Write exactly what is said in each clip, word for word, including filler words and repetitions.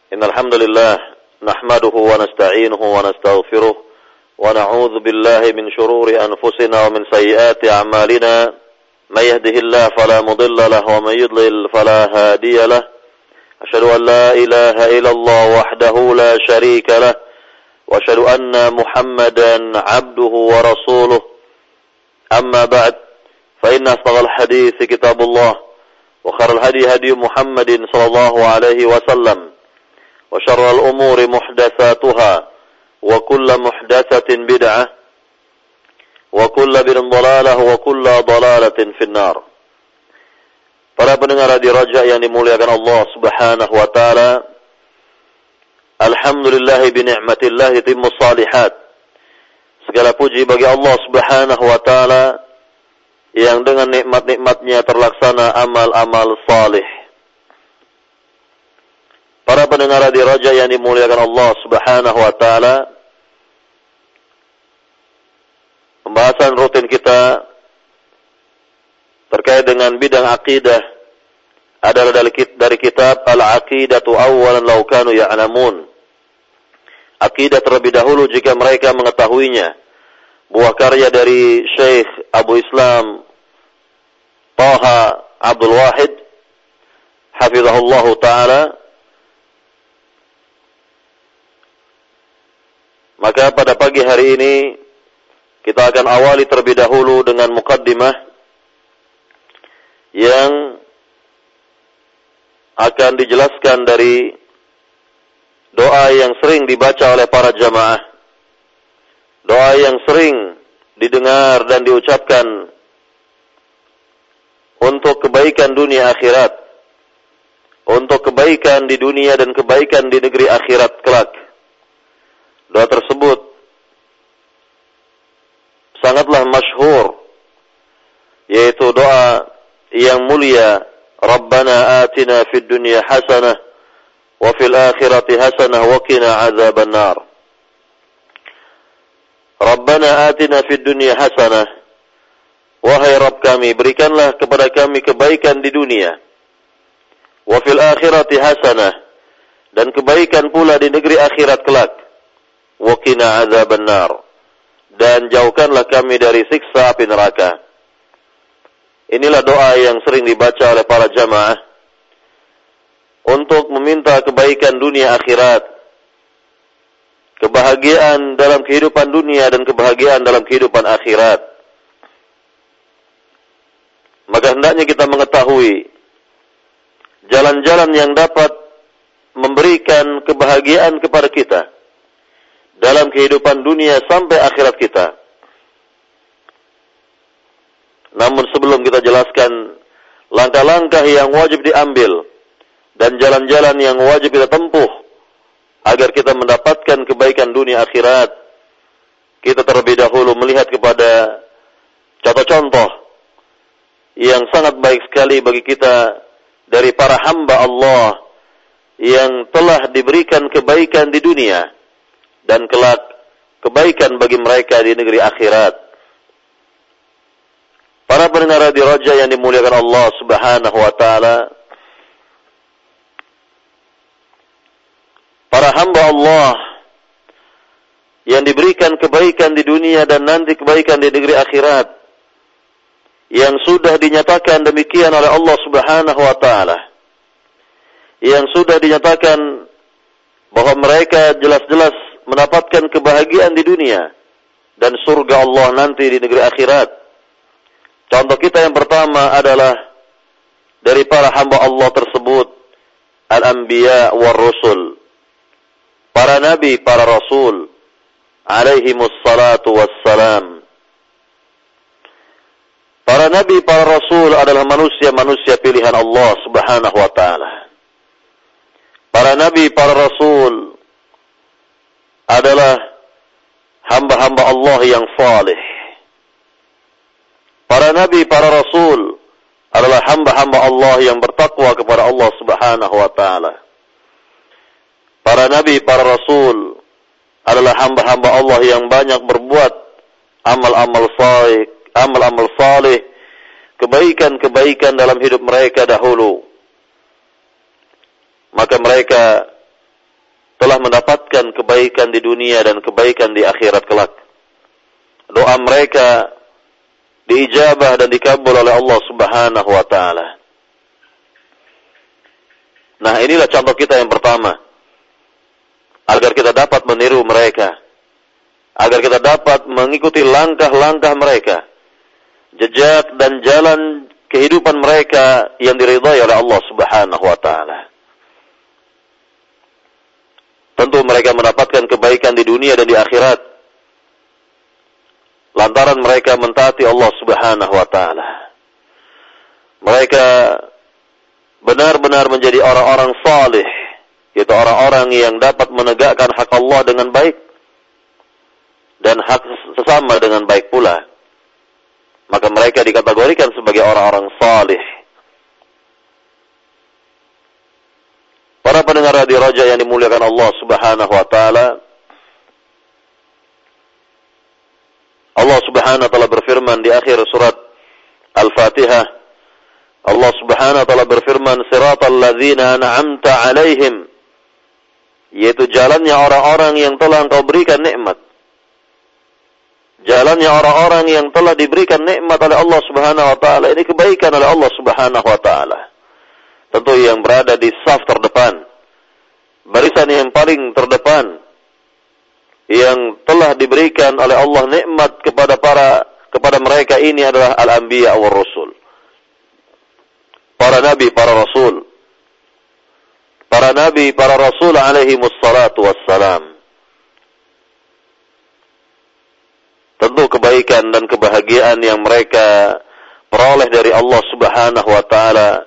إن الحمد لله نحمده ونستعينه ونستغفره ونعوذ بالله من شرور أنفسنا ومن سيئات أعمالنا من يهده الله فلا مضل له ومن يضلل فلا هادي له أشهد أن لا إله إلا الله وحده لا شريك له وأشهد أن محمدا عبده ورسوله أما بعد فإن أصدق الحديث كتاب الله وخير الهدي هدي محمد صلى الله عليه وسلم وشر الأمور محدثاتها وكل محدثة بدعة وكل بدعة ضلالة وكل ضلالة في النار. Para pendengar radio Raja yang dimuliakan Allah Subhanahu wa taala, alhamdulillah bi ni'matillah yatimmus shalihat. Segala puji bagi Allah Subhanahu wa taala yang dengan nikmat-nikmatnya terlaksana amal-amal salih. Para pendengar radio Raja yang dimuliakan Allah Subhanahu wa taala, pembahasan rutin kita terkait dengan bidang akidah adalah dari kitab Al-Aqidatu Awwalan Law Kanu Ya'lamun. Akidah terlebih dahulu jika mereka mengetahuinya. Buah karya dari Syekh Abu Islam Taha Abdul Wahid hafizahullahu taala. Maka pada pagi hari ini kita akan awali terlebih dahulu dengan mukaddimah yang akan dijelaskan dari doa yang sering dibaca oleh para jamaah, doa yang sering didengar dan diucapkan untuk kebaikan dunia akhirat, untuk kebaikan di dunia dan kebaikan di negeri akhirat kelak. Doa tersebut sangatlah masyhur, yaitu doa yang mulia, Rabbana atina fid dunya hasanah wa fil akhirati hasanah wa qina adzaban nar. Rabbana atina fid dunya hasanah, wahai Rabb kami, berikanlah kepada kami kebaikan di dunia, wa fil akhirati hasanah, dan kebaikan pula di negeri akhirat kelak, wa qina adzaban nar, dan jauhkanlah kami dari siksa api neraka. Inilah doa yang sering dibaca oleh para jamaah untuk meminta kebaikan dunia akhirat, kebahagiaan dalam kehidupan dunia dan kebahagiaan dalam kehidupan akhirat. Maka hendaknya kita mengetahui jalan-jalan yang dapat memberikan kebahagiaan kepada kita dalam kehidupan dunia sampai akhirat kita. Namun sebelum kita jelaskan langkah-langkah yang wajib diambil dan jalan-jalan yang wajib kita tempuh agar kita mendapatkan kebaikan dunia akhirat, kita terlebih dahulu melihat kepada contoh-contoh yang sangat baik sekali bagi kita dari para hamba Allah yang telah diberikan kebaikan di dunia dan kelak kebaikan bagi mereka di negeri akhirat. Para pendengar radio Raja yang dimuliakan Allah Subhanahu wa taala, para hamba Allah yang diberikan kebaikan di dunia dan nanti kebaikan di negeri akhirat, yang sudah dinyatakan demikian oleh Allah Subhanahu wa taala, yang sudah dinyatakan bahwa mereka jelas-jelas mendapatkan kebahagiaan di dunia dan surga Allah nanti di negeri akhirat. Contoh kita yang pertama adalah dari para hamba Allah tersebut, al-anbiya war rusul, para nabi, para rasul, alaihimus salatu wassalam. Para nabi, para rasul adalah manusia-manusia pilihan Allah Subhanahu wa taala. Para nabi, para rasul adalah hamba-hamba Allah yang saleh. Para nabi, para rasul adalah hamba-hamba Allah yang bertakwa kepada Allah Subhanahu wa taala. Para nabi, para rasul adalah hamba-hamba Allah yang banyak berbuat amal-amal saleh, amal-amal saleh, kebaikan-kebaikan dalam hidup mereka dahulu. Maka mereka telah mendapatkan kebaikan di dunia dan kebaikan di akhirat kelak. Doa mereka diijabah dan dikabul oleh Allah Subhanahu wa taala. Nah, inilah contoh kita yang pertama. Agar kita dapat meniru mereka. Agar kita dapat mengikuti langkah-langkah mereka. Jejak dan jalan kehidupan mereka yang diridhai oleh Allah Subhanahu wa taala. Tentu mereka mendapatkan kebaikan di dunia dan di akhirat. Lantaran mereka mentaati Allah Subhanahu wa taala. Mereka benar-benar menjadi orang-orang salih, yaitu orang-orang yang dapat menegakkan hak Allah dengan baik dan hak sesama dengan baik pula. Maka mereka dikategorikan sebagai orang-orang salih. Para pendengar radio Raja yang dimuliakan Allah Subhanahu wa taala, Allah Subhanahu wa taala berfirman di akhir surat Al-Fatihah, Allah Subhanahu wa taala berfirman, "Siratal ladzina an'amta 'alaihim", yaitu jalannya orang-orang yang telah Engkau berikan nikmat. Jalannya orang-orang yang telah diberikan nikmat oleh Allah Subhanahu wa taala. Ini kebaikan oleh Allah Subhanahu wa taala. Tentu yang berada di saf terdepan, barisan yang paling terdepan, yang telah diberikan oleh Allah nikmat kepada para kepada mereka ini adalah al-anbiya wal rasul. Para nabi, para rasul. Para nabi, para rasul alaihi wassalatu wassalam. Tentu kebaikan dan kebahagiaan yang mereka peroleh dari Allah Subhanahu wa taala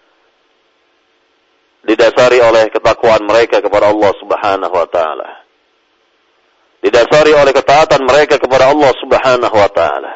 didasari oleh ketakwaan mereka kepada Allah Subhanahu wa taala. Didasari oleh ketaatan mereka kepada Allah Subhanahu wa taala.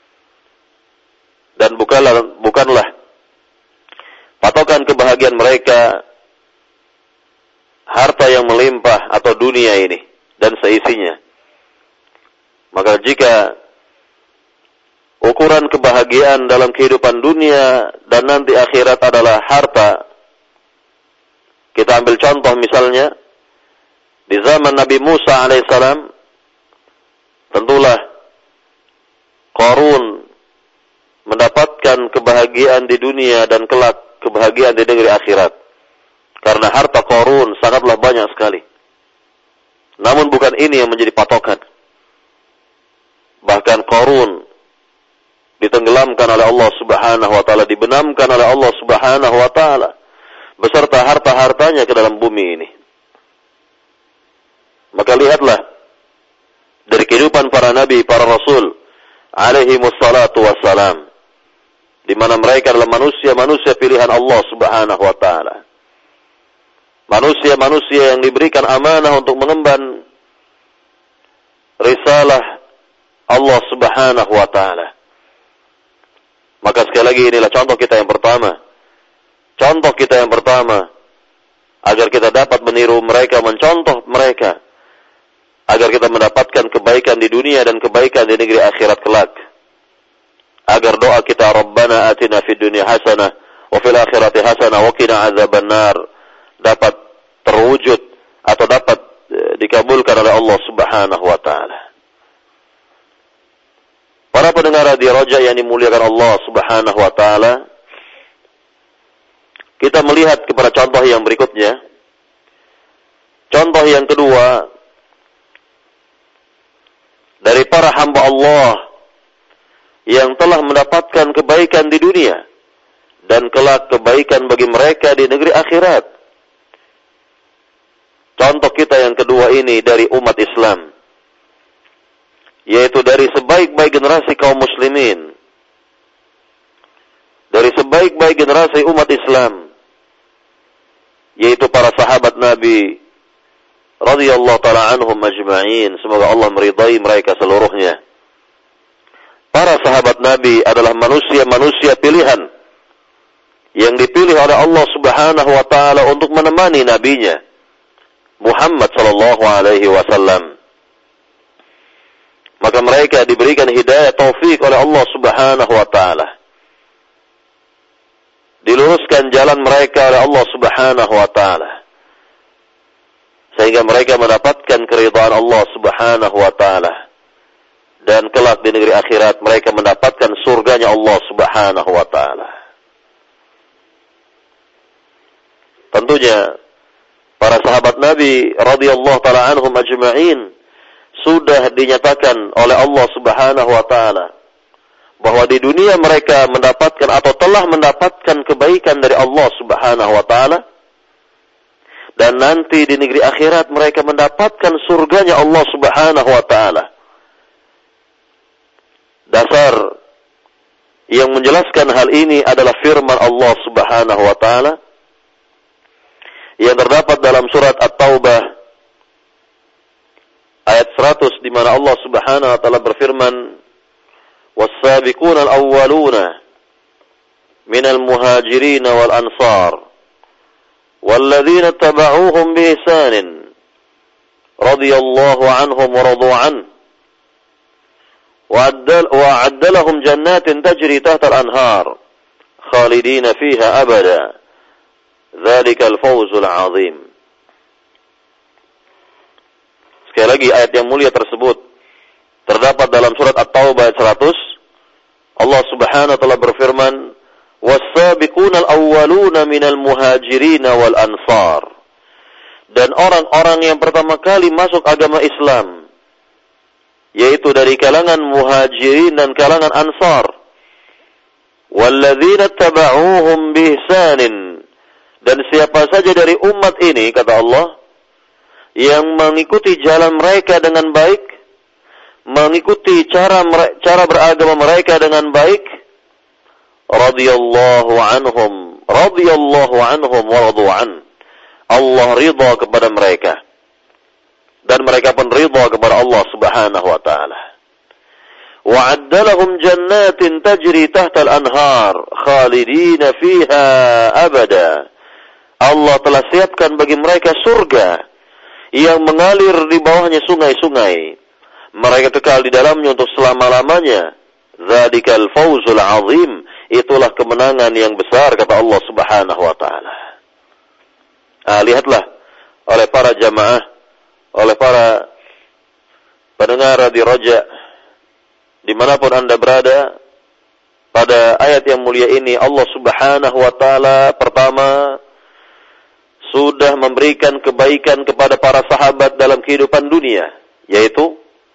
Dan bukanlah bukanlah patokan kebahagiaan mereka harta yang melimpah atau dunia ini dan seisinya. Maka jika ukuran kebahagiaan dalam kehidupan dunia dan nanti akhirat adalah harta, kita ambil contoh misalnya di zaman Nabi Musa alaihissalam, tentulah Qarun mendapatkan kebahagiaan di dunia dan kelak kebahagiaan di negeri akhirat. Karena harta Qarun sangatlah banyak sekali. Namun bukan ini yang menjadi patokan. Bahkan Qarun ditenggelamkan oleh Allah Subhanahu wa taala, dibenamkan oleh Allah Subhanahu wa taala beserta harta-hartanya ke dalam bumi ini. Maka lihatlah dari kehidupan para nabi, para rasul alaihi wassalatu wassalam, di mana mereka adalah manusia-manusia pilihan Allah Subhanahu wa taala. Manusia-manusia yang diberikan amanah untuk mengemban risalah Allah Subhanahu wa taala. Maka sekali lagi inilah contoh kita yang pertama. Contoh kita yang pertama agar kita dapat meniru mereka, mencontoh mereka, agar kita mendapatkan kebaikan di dunia dan kebaikan di negeri akhirat kelak. Agar doa kita, Rabbana atina fid dunya hasanah wa fil akhirati hasanah wa qina adzabannar, dapat terwujud atau dapat dikabulkan oleh Allah Subhanahu wa taala. Para pendengar radio Raja yang dimuliakan Allah Subhanahu wa taala, kita melihat kepada contoh yang berikutnya. Contoh yang kedua dari para hamba Allah yang telah mendapatkan kebaikan di dunia dan kelak kebaikan bagi mereka di negeri akhirat. Contoh kita yang kedua ini dari umat Islam, yaitu dari sebaik-baik generasi kaum muslimin, dari sebaik-baik generasi umat Islam, yaitu para sahabat Nabi radhiyallahu ta'ala anhum ajma'in, semoga Allah meridai mereka seluruhnya. Para sahabat Nabi adalah manusia-manusia pilihan yang dipilih oleh Allah Subhanahu wa taala untuk menemani nabinya Muhammad sallallahu alaihi wasallam. Maka mereka diberikan hidayah taufik oleh Allah Subhanahu wa taala. Diluruskan jalan mereka oleh Allah Subhanahu wa taala. sehingga mereka mendapatkan keridhaan Allah Subhanahu wa taala. Dan kelak di negeri akhirat mereka mendapatkan surganya Allah Subhanahu wa taala. Tentunya para sahabat Nabi radhiyallahu taala anhum ajma'in sudah dinyatakan oleh Allah Subhanahu wa taala bahwa di dunia mereka mendapatkan atau telah mendapatkan kebaikan dari Allah Subhanahu wa taala, dan nanti di negeri akhirat mereka mendapatkan surganya Allah Subhanahu wa taala. Dasar yang menjelaskan hal ini adalah firman Allah Subhanahu wa taala yang terdapat dalam surat At-Taubah ayat seratus, di mana Allah Subhanahu wa taala berfirman, "Was-sabiquna al-awwaluna minal muhajirin wal ansar walladzina tabauhum bi ihsanin radhiyallahu anhum wa radu an وأعد لهم جنات تجري تحت الأنهار خالدين فيها أبدا ذلك الفوز العظيم." Sekali lagi ayat yang mulia tersebut terdapat dalam surat At-Taubah ayat seratus. Allah Subhanahu wa taala berfirman, "Was-sabiquna al-awwaluna minal muhajirin wal ansar." Dan orang-orang yang pertama kali masuk agama Islam, yaitu dari kalangan muhajirin dan kalangan ansar. Walladzina tabauhum biihsanin, dan siapa saja dari umat ini, kata Allah, yang mengikuti jalan mereka dengan baik, mengikuti cara cara beragama mereka dengan baik, radhiyallahu anhum radhiyallahu anhum wa radu an. Allah ridha kepada mereka dan mereka pun ridha kepada Allah Subhanahu wa taala. Wa'adda lahum jannatin tajri tahta al-anhar khalidina fiha abada. Allah telah siapkan bagi mereka surga yang mengalir di bawahnya sungai-sungai. Mereka kekal di dalamnya untuk selama-lamanya. Dzadikal fawzul azim. Itulah kemenangan yang besar, kata Allah Subhanahu wa taala. Ah, lihatlah oleh para jamaah, oleh para pendengar Radio Raja, dimanapun Anda berada, pada ayat yang mulia ini Allah Subhanahu wa taala pertama sudah memberikan kebaikan kepada para sahabat dalam kehidupan dunia, yaitu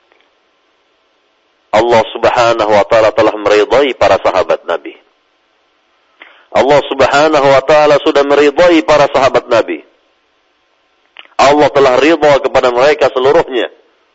Allah Subhanahu wa taala telah meridai para sahabat Nabi. Allah Subhanahu wa taala sudah meridai para sahabat Nabi. Allah telah ridha kepada mereka seluruhnya.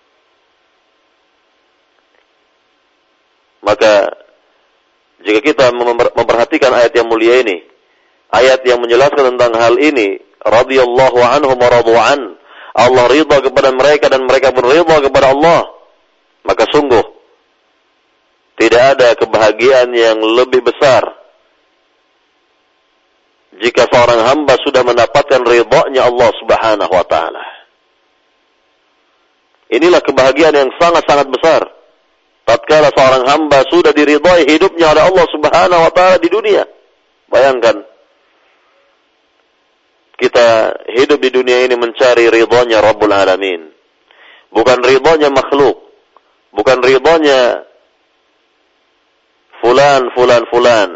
Maka jika kita memperhatikan ayat yang mulia ini, ayat yang menjelaskan tentang hal ini, radhiyallahu anhum wa radu an, Allah ridha kepada mereka dan mereka pun ridha kepada Allah, maka sungguh tidak ada kebahagiaan yang lebih besar jika seorang hamba sudah mendapatkan ridha-Nya Allah Subhanahu wa taala. Inilah kebahagiaan yang sangat-sangat besar tatkala seorang hamba sudah diridhai hidupnya oleh Allah Subhanahu wa taala di dunia. Bayangkan, kita hidup di dunia ini mencari ridha-Nya Rabbul Alamin, bukan ridha-Nya makhluk, bukan ridha-Nya fulan, fulan, fulan.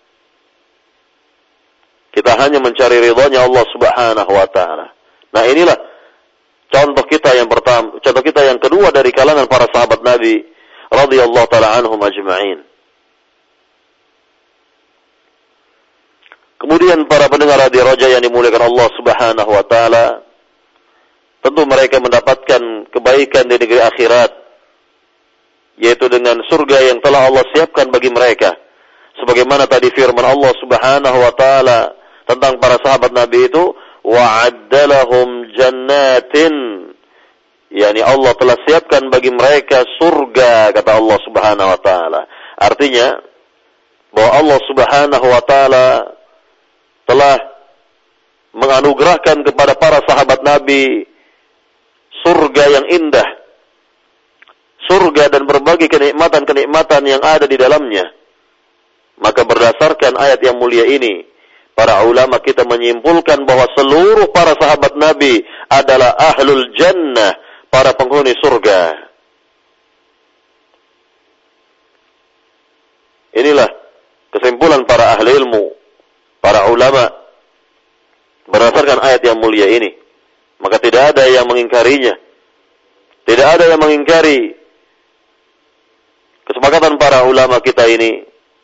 Kita hanya mencari ridha-Nya Allah Subhanahu wa taala. Nah, inilah contoh kita yang pertama, contoh kita yang kedua dari kalangan para sahabat Nabi radhiyallahu taala anhum ajma'in. Kemudian para pendengar Radio Raja yang dimuliakan Allah Subhanahu wa taala, tentu mereka mendapatkan kebaikan di negeri akhirat, yaitu dengan surga yang telah Allah siapkan bagi mereka. Sebagaimana tadi firman Allah Subhanahu wa taala tentang para sahabat Nabi itu, wa'adda lahum jannatin, yakni Allah telah siapkan bagi mereka surga, kata Allah Subhanahu wa taala. Artinya bahwa Allah Subhanahu wa taala telah menganugerahkan kepada para sahabat Nabi surga yang indah, surga dan berbagai kenikmatan-kenikmatan yang ada di dalamnya. Maka berdasarkan ayat yang mulia ini, para ulama kita menyimpulkan bahwa seluruh para sahabat Nabi adalah ahlul jannah, para penghuni surga. Inilah kesimpulan para ahli ilmu, para ulama berdasarkan ayat yang mulia ini. Maka tidak ada yang mengingkarinya. Tidak ada yang mengingkari kesepakatan para ulama kita ini,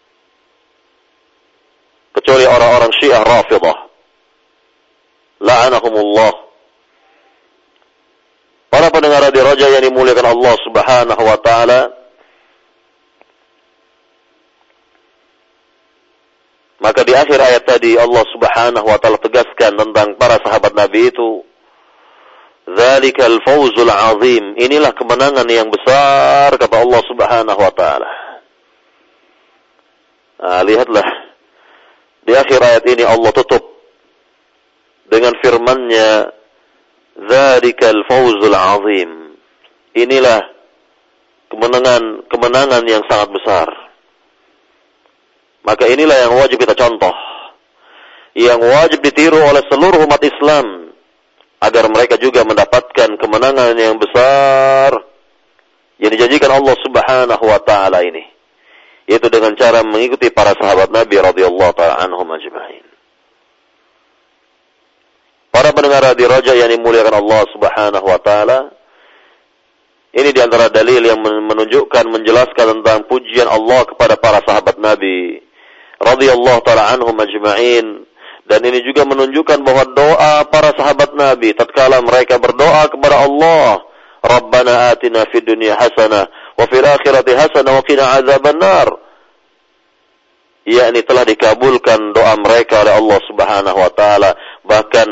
kecuali orang-orang Syiah Rafidah, la'anahumullah. Para pendengar di Raja yang dimuliakan Allah Subhanahu wa taala, maka di akhir ayat tadi Allah Subhanahu wa taala tegaskan tentang para sahabat Nabi itu, dzalikal fawzul azim, inilah kemenangan yang besar, kata Allah Subhanahu wa taala. Nah, lihatlah di akhir ayat ini Allah tutup dengan firman-Nya, dzalikal fawzul azim, inilah kemenangan kemenangan yang sangat besar. Maka inilah yang wajib kita contoh, yang wajib ditiru oleh seluruh umat Islam, agar mereka juga mendapatkan kemenangan yang besar yang dijanjikan Allah Subhanahu wa taala ini, yaitu dengan cara mengikuti para sahabat Nabi radhiyallahu ta'ala anhum ajma'in. Para pendengar di Raja yang dimuliakan Allah Subhanahu wa taala, ini di antara dalil yang menunjukkan, menjelaskan tentang pujian Allah kepada para sahabat Nabi radhiyallahu ta'ala anhum ajma'in. Dan ini juga menunjukkan bahwa doa para sahabat Nabi tatkala mereka berdoa kepada Allah, Rabbana atina fid dunya hasanah wa fil akhirati hasanah wa qina adzabannar, yakni telah dikabulkan doa mereka oleh Allah Subhanahu wa taala. Bahkan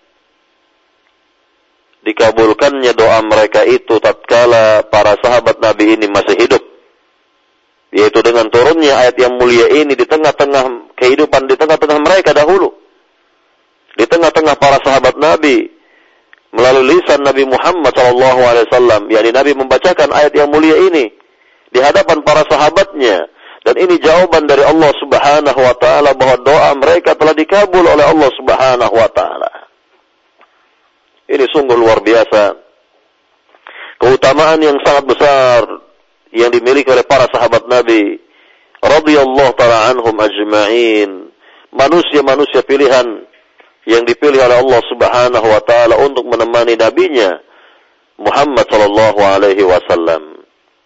dikabulkannya doa mereka itu tatkala para sahabat Nabi ini masih hidup, yaitu dengan turunnya ayat yang mulia ini di tengah-tengah kehidupan, di tengah-tengah mereka dahulu, di tengah-tengah para sahabat Nabi, melalui lisan Nabi Muhammad shallallahu alaihi wasallam, yakni Nabi membacakan ayat yang mulia ini di hadapan para sahabatnya. Dan ini jawaban dari Allah Subhanahu wa taala bahwa doa mereka telah dikabul oleh Allah Subhanahu wa taala. Ini sungguh luar biasa, keutamaan yang sangat besar yang dimiliki oleh para sahabat Nabi radhiyallahu ta'ala anhum ajma'in, manusia-manusia pilihan yang dipilih oleh Allah Subhanahu wa taala untuk menemani nabinya Muhammad sallallahu alaihi wasallam.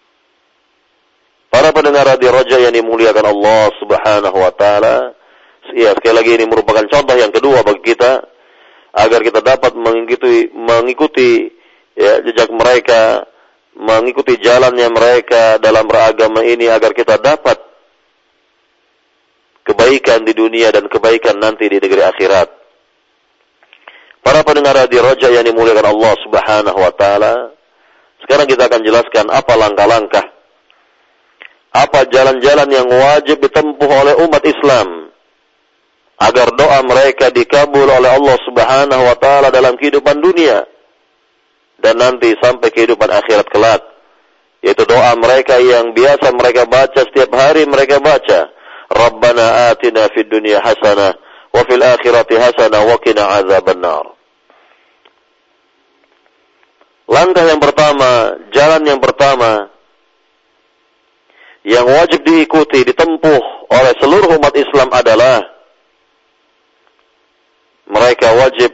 Para pendengar radio Raja yang dimuliakan Allah Subhanahu wa taala, ya, sekali lagi ini merupakan contoh yang kedua bagi kita agar kita dapat mengikuti mengikuti ya, jejak mereka, mengikuti jalannya mereka dalam beragama ini, agar kita dapat kebaikan di dunia dan kebaikan nanti di negeri akhirat. Para pendengar radio Raja yang dimuliakan Allah Subhanahu wa taala, sekarang kita akan jelaskan apa langkah-langkah, apa jalan-jalan yang wajib ditempuh oleh umat Islam agar doa mereka dikabul oleh Allah Subhanahu wa taala dalam kehidupan dunia dan nanti sampai kehidupan akhirat kelak, yaitu doa mereka yang biasa mereka baca setiap hari, mereka baca, Rabbana atina fid dunya hasanah wa fil akhirati hasanah wa qina adzabannar. Langkah yang pertama, jalan yang pertama yang wajib diikuti, ditempuh oleh seluruh umat Islam adalah mereka wajib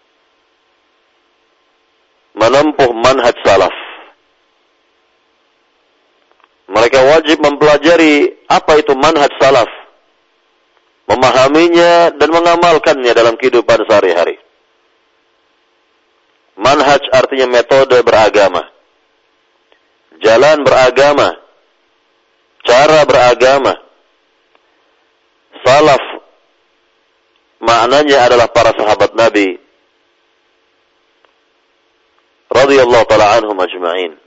menempuh manhaj salaf. Mereka wajib mempelajari apa itu manhaj salaf, memahaminya dan mengamalkannya dalam kehidupan sehari-hari. Manhaj artinya metode beragama, jalan beragama, cara beragama. Salaf maknanya adalah para sahabat Nabi radhiyallahu ta'ala anhum ajma'in,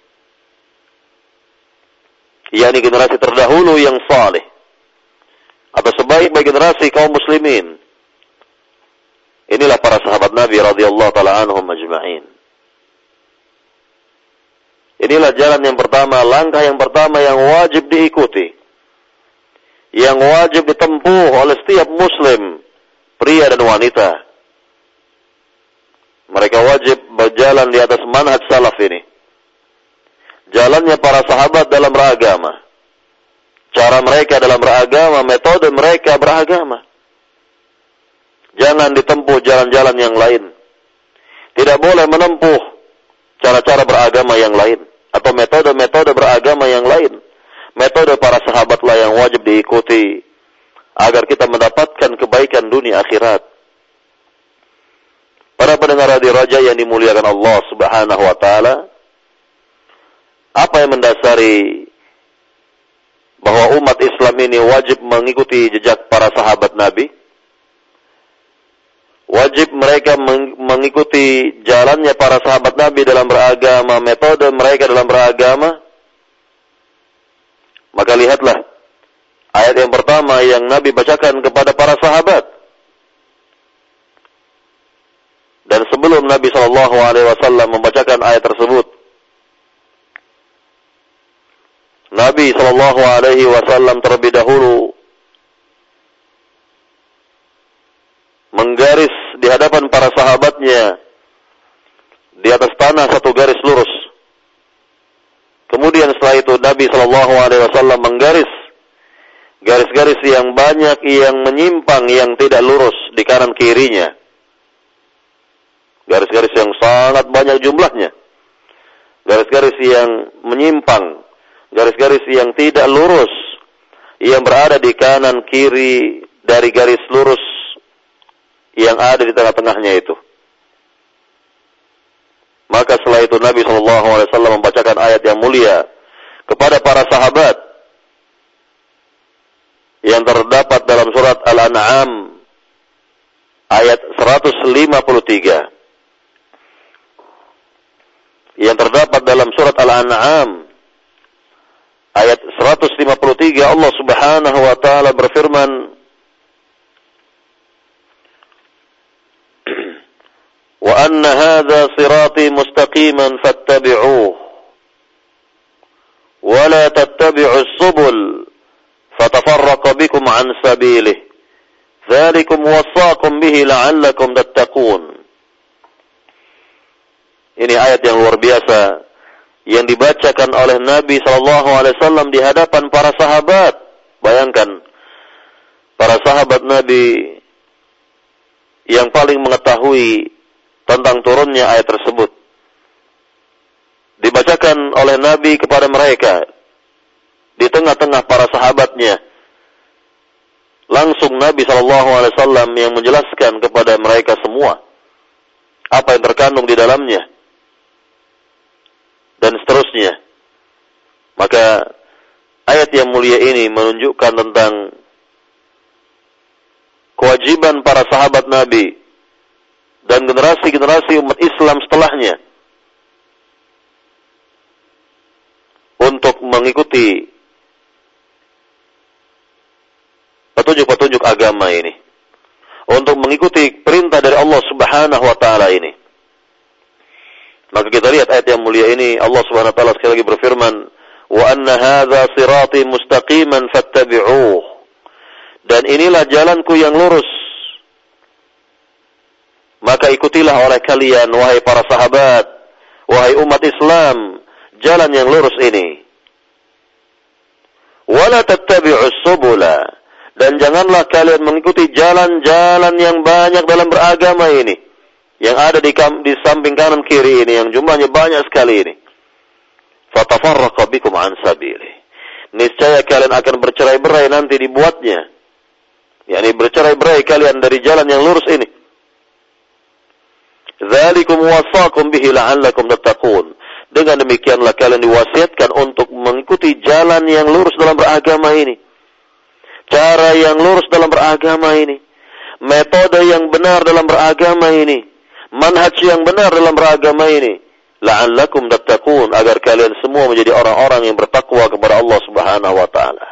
yakni generasi terdahulu yang saleh atau sebaik-baik generasi kaum muslimin. Inilah para sahabat Nabi radhiyallahu ta'ala anhum ajma'in. Inilah jalan yang pertama, langkah yang pertama yang wajib diikuti, yang wajib ditempuh oleh setiap muslim pria dan wanita. Mereka wajib berjalan di atas manhaj salaf ini. Jalannya para sahabat dalam beragama. Cara mereka dalam beragama, metode mereka beragama. Jangan ditempuh jalan-jalan yang lain. Tidak boleh menempuh cara-cara beragama yang lain. Atau metode-metode beragama yang lain. Metode para sahabatlah yang wajib diikuti. Agar kita mendapatkan kebaikan dunia akhirat. Para pendengar radio Raja yang dimuliakan Allah Subhanahu wa taala, apa yang mendasari bahwa umat Islam ini wajib mengikuti jejak para sahabat Nabi? Wajib mereka mengikuti jalannya para sahabat Nabi dalam beragama, metode mereka dalam beragama. Maka lihatlah ayat yang pertama yang Nabi bacakan kepada para sahabat. Dan sebelum Nabi shallallahu alaihi wasallam membacakan ayat tersebut, Nabi shallallahu alaihi wasallam terlebih dahulu menggaris di hadapan para sahabatnya di atas tanah satu garis lurus. Kemudian setelah itu Nabi shallallahu alaihi wasallam menggaris garis-garis yang banyak yang menyimpang, yang tidak lurus di kanan kirinya. Garis-garis yang sangat banyak jumlahnya. Garis-garis yang menyimpang. Garis-garis yang tidak lurus. Yang berada di kanan kiri dari garis lurus yang ada di tengah-tengahnya itu. Maka setelah itu Nabi shallallahu alaihi wasallam membacakan ayat yang mulia kepada para sahabat. Yang terdapat dalam surat Al-An'am. Ayat seratus lima puluh tiga. Yang terdapat dalam surat Al-An'am ayat seratus lima puluh tiga, Allah Subhanahu wa taala berfirman, "Wa anna hadza sirati mustaqiman fattabi'uhu wa la tattabi'us subul fatafarraqa bikum 'an sabilihi dzalikum wassaqum bihi la'allakum tattaqun." Ini ayat yang luar biasa yang dibacakan oleh Nabi shallallahu alaihi wasallam di hadapan para sahabat. Bayangkan, para sahabat Nabi yang paling mengetahui tentang turunnya ayat tersebut dibacakan oleh Nabi kepada mereka di tengah-tengah para sahabatnya. Langsung Nabi shallallahu alaihi wasallam yang menjelaskan kepada mereka semua apa yang terkandung di dalamnya dan seterusnya. Maka ayat yang mulia ini menunjukkan tentang kewajiban para sahabat Nabi dan generasi-generasi umat Islam setelahnya untuk mengikuti petunjuk-petunjuk agama ini, untuk mengikuti perintah dari Allah Subhanahu wa taala ini. Maka kita lihat ayat yang mulia ini, Allah Subhanahu wa taala sekali lagi berfirman, "Wa anna hadza sirati mustaqiman fattabi'uhu." Dan inilah jalanku yang lurus, maka ikutilah oleh kalian, wahai para sahabat, wahai umat Islam, jalan yang lurus ini. Wa la tattabi'us subula, dan janganlah kalian mengikuti jalan-jalan yang banyak dalam beragama ini, yang ada di, kam, di samping kanan kiri ini, yang jumlahnya banyak sekali ini. Fatafarraqa bikum an sabili. Niscaya kalian akan bercerai-berai nanti dibuatnya. yakni bercerai-berai kalian dari jalan yang lurus ini. Dzalikum wasaqum bihi la'allakum tattaqun. Dengan demikianlah kalian diwasiatkan untuk mengikuti jalan yang lurus dalam beragama ini. Cara yang lurus dalam beragama ini. Metode yang benar dalam beragama ini. Manhaj yang benar dalam beragama ini, la'allakum tattaqun, agar kalian semua menjadi orang-orang yang bertakwa kepada Allah Subhanahu wa taala.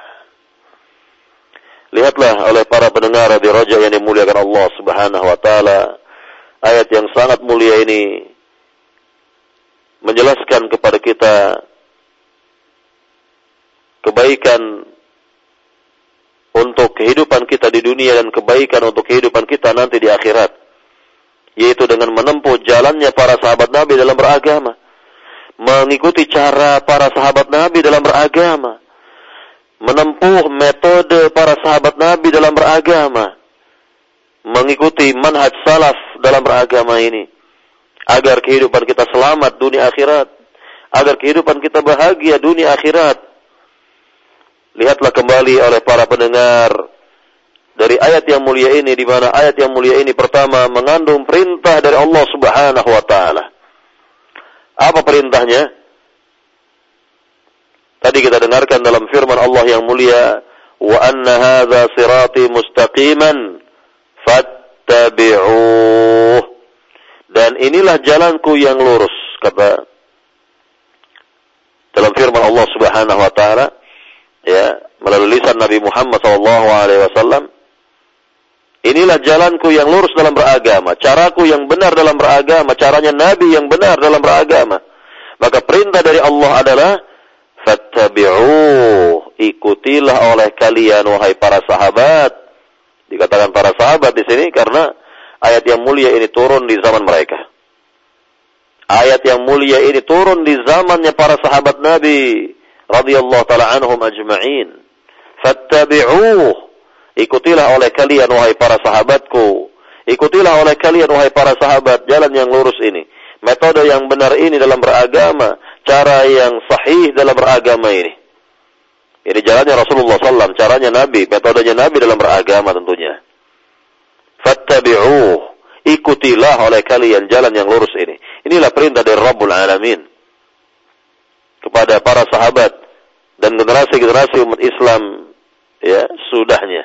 Lihatlah oleh para pendengar di Raja yang dimuliakan Allah Subhanahu wa taala, ayat yang sangat mulia ini menjelaskan kepada kita kebaikan untuk untuk kehidupan kita di dunia dan kebaikan untuk kehidupan kita nanti di akhirat. Yaitu dengan menempuh jalannya para sahabat Nabi dalam beragama. Mengikuti cara para sahabat Nabi dalam beragama. Menempuh metode para sahabat Nabi dalam beragama. Mengikuti manhaj salaf dalam beragama ini. Agar kehidupan kita selamat dunia akhirat. Agar kehidupan kita bahagia dunia akhirat. Lihatlah kembali oleh para pendengar dari ayat yang mulia ini, di mana ayat yang mulia ini pertama mengandung perintah dari Allah Subhanahu wa taala. Apa perintahnya? Tadi kita dengarkan dalam firman Allah yang mulia, wa anna hadza sirati mustaqiman fattabi'uh. Dan inilah jalanku yang lurus, kata dalam firman Allah Subhanahu wa taala, ya, melalui lisan Nabi Muhammad sallallahu alaihi wasallam. Inilah jalanku yang lurus dalam beragama, caraku yang benar dalam beragama, caranya Nabi yang benar dalam beragama. Maka perintah dari Allah adalah fattabi'uh, ikutilah oleh kalian wahai para sahabat. Dikatakan para sahabat di sini karena ayat yang mulia ini turun di zaman mereka. Ayat yang mulia ini turun di zamannya para sahabat Nabi radhiyallahu ta'ala anhum ajma'in. Fattabi'uh, ikutilah oleh kalian wahai para sahabatku. Ikutilah oleh kalian wahai para sahabat jalan yang lurus ini. Metode yang benar ini dalam beragama. Cara yang sahih dalam beragama ini. Ini jalannya Rasulullah sallallahu alaihi wasallam. Caranya Nabi. Metodenya Nabi dalam beragama tentunya. Fattabi'uh, ikutilah oleh kalian jalan yang lurus ini. Inilah perintah dari Rabbul Alamin kepada para sahabat dan generasi-generasi umat Islam ya sudahnya.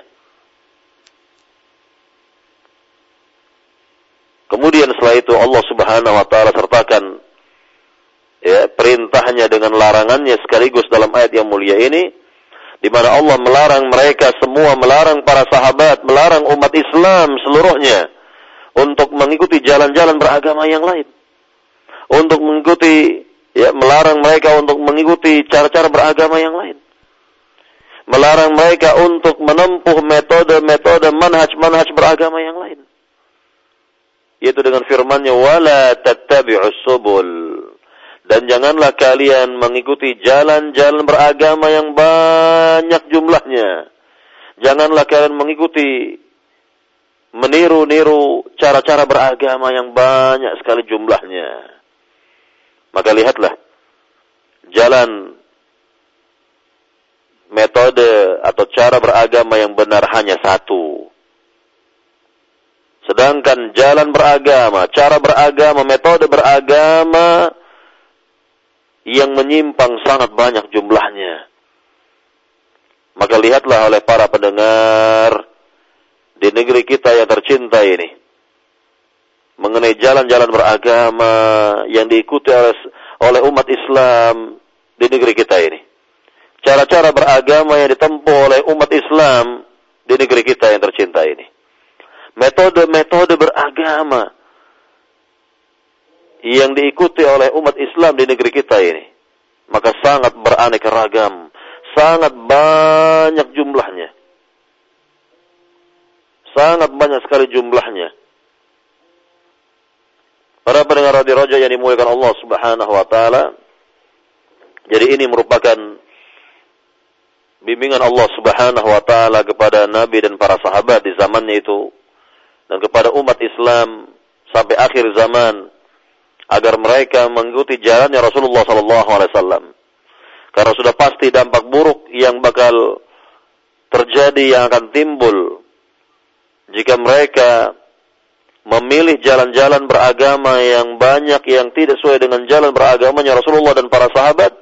Kemudian setelah itu Allah Subhanahu wa taala sertakan ya perintahnya dengan larangannya sekaligus dalam ayat yang mulia ini, di mana Allah melarang mereka semua, melarang para sahabat, melarang umat Islam seluruhnya untuk mengikuti jalan-jalan beragama yang lain. Untuk mengikuti ya, melarang mereka untuk mengikuti cara-cara beragama yang lain. Melarang mereka untuk menempuh metode-metode manhaj-manhaj beragama yang lain. Yaitu dengan firman-Nya, wala tattabi'us subul. Dan janganlah kalian mengikuti jalan-jalan beragama yang banyak jumlahnya. Janganlah kalian mengikuti, meniru-niru cara-cara beragama yang banyak sekali jumlahnya. Maka lihatlah, jalan, metode atau cara beragama yang benar hanya satu. Sedangkan jalan beragama, cara beragama, metode beragama yang menyimpang sangat banyak jumlahnya. Maka lihatlah oleh para pendengar di negeri kita yang tercinta ini, mengenai jalan-jalan beragama yang diikuti oleh, oleh umat Islam di negeri kita ini. Cara-cara beragama yang ditempuh oleh umat Islam di negeri kita yang tercinta ini. Metode-metode beragama yang diikuti oleh umat Islam di negeri kita ini. Maka sangat beraneka ragam. Sangat banyak jumlahnya. Sangat banyak sekali jumlahnya. Para pendengar Radio Raja yang dimuliakan Allah Subhanahu wa taala. Jadi ini merupakan bimbingan Allah Subhanahu wa taala kepada Nabi dan para sahabat di zamannya itu, dan kepada umat Islam sampai akhir zaman, agar mereka mengikuti jalannya Rasulullah sallallahu alaihi wasallam. Karena sudah pasti dampak buruk yang bakal terjadi, yang akan timbul jika mereka memilih jalan-jalan beragama yang banyak yang tidak sesuai dengan jalan beragamanya Rasulullah dan para sahabat.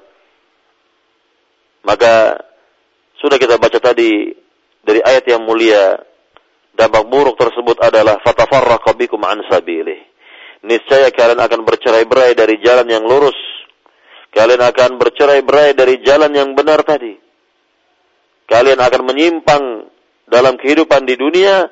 Maka sudah kita baca tadi dari ayat yang mulia, dampak buruk tersebut adalah fatafarraqa bikum an sabilih. Niscaya kalian akan bercerai-berai dari jalan yang lurus. Kalian akan bercerai-berai dari jalan yang benar tadi. Kalian akan menyimpang dalam kehidupan di dunia,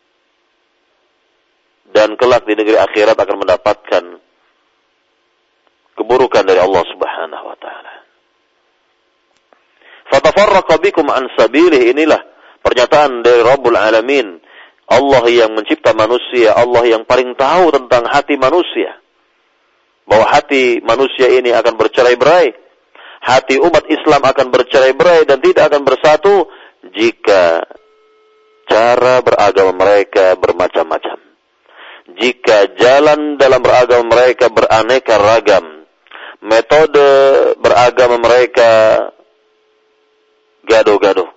dan kelak di negeri akhirat akan mendapatkan keburukan dari Allah Subhanahu wa taala. Fatafarraqa bikum an sabilih, inilah pernyataan dari Rabbul Alamin. Allah yang mencipta manusia, Allah yang paling tahu tentang hati manusia. Bahwa hati manusia ini akan bercerai-berai. Hati umat Islam akan bercerai-berai dan tidak akan bersatu jika cara beragama mereka bermacam-macam. Jika jalan dalam beragama mereka beraneka ragam. Metode beragama mereka gado-gado.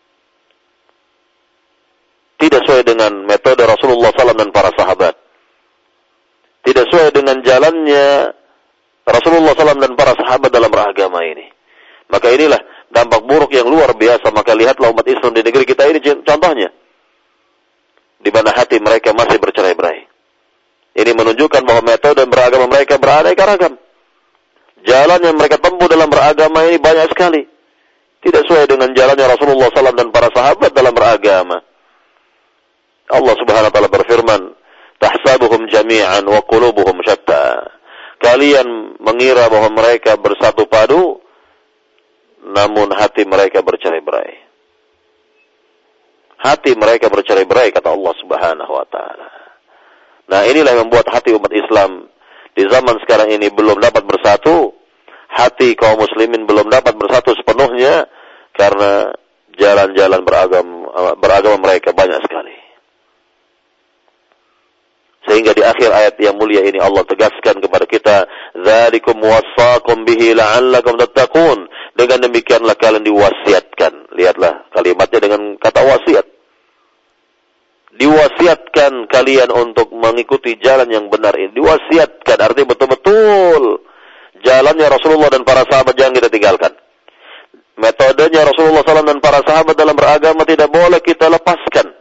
Tidak sesuai dengan metode Rasulullah shallallahu alaihi wasallam dan para sahabat. Tidak sesuai dengan jalannya Rasulullah shallallahu alaihi wasallam dan para sahabat dalam beragama ini. Maka inilah dampak buruk yang luar biasa. Maka lihatlah umat Islam di negeri kita ini contohnya. Di mana hati mereka masih bercerai-berai. Ini menunjukkan bahwa metode beragama mereka beraneka ragam. Jalan yang mereka tempuh dalam beragama ini banyak sekali. Tidak sesuai dengan jalannya Rasulullah shallallahu alaihi wasallam dan para sahabat dalam beragama. Allah Subhanahu wa taala berfirman, "Tahsabuhum jami'an wa qulubuhum syatta." Kalian mengira bahwa mereka bersatu padu, namun hati mereka bercerai-berai. Hati mereka bercerai-berai kata Allah Subhanahu wa taala. Nah, inilah yang membuat hati umat Islam di zaman sekarang ini belum dapat bersatu. Hati kaum muslimin belum dapat bersatu sepenuhnya karena jalan-jalan beragama beragama mereka banyak sekali. Sehingga di akhir ayat yang mulia ini Allah tegaskan kepada kita, "Dzalikum wassaqum bihi la'allakum tattaqun." Dengan demikianlah kalian diwasiatkan. Lihatlah kalimatnya dengan kata wasiat. Diwasiatkan kalian untuk mengikuti jalan yang benar ini. Diwasiatkan artinya betul-betul jalannya Rasulullah dan para sahabat jangan kita tinggalkan. Metodenya Rasulullah shallallahu alaihi wasallam dan para sahabat dalam beragama tidak boleh kita lepaskan.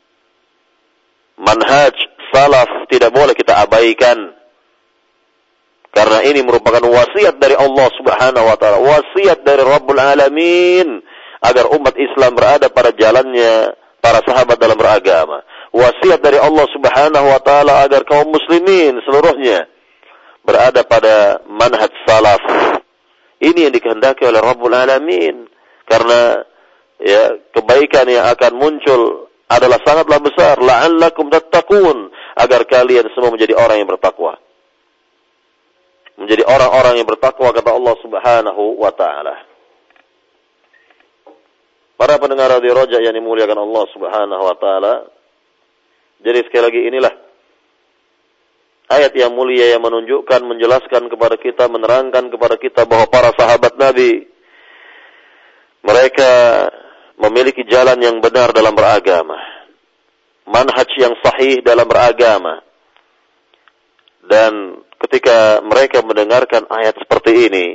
Manhaj salaf tidak boleh kita abaikan. Karena ini merupakan wasiat dari Allah Subhanahu wa taala, wasiat dari Rabbul Alamin agar umat Islam berada pada jalannya para sahabat dalam beragama. Wasiat dari Allah Subhanahu wa taala agar kaum muslimin seluruhnya berada pada manhaj salaf. Ini yang dikehendaki oleh Rabbul Alamin. Karena ya kebaikan yang akan muncul adalah sangatlah besar. La'allakum tattaqun, agar kalian semua menjadi orang yang bertakwa. Menjadi orang-orang yang bertakwa kata Allah Subhanahu wa taala. Para pendengar radio Roja yang dimuliakan Allah Subhanahu wa taala. Jadi sekali lagi inilah ayat yang mulia yang menunjukkan, menjelaskan kepada kita, menerangkan kepada kita bahwa para sahabat Nabi mereka memiliki jalan yang benar dalam beragama. Manhaj yang sahih dalam beragama. Dan ketika mereka mendengarkan ayat seperti ini,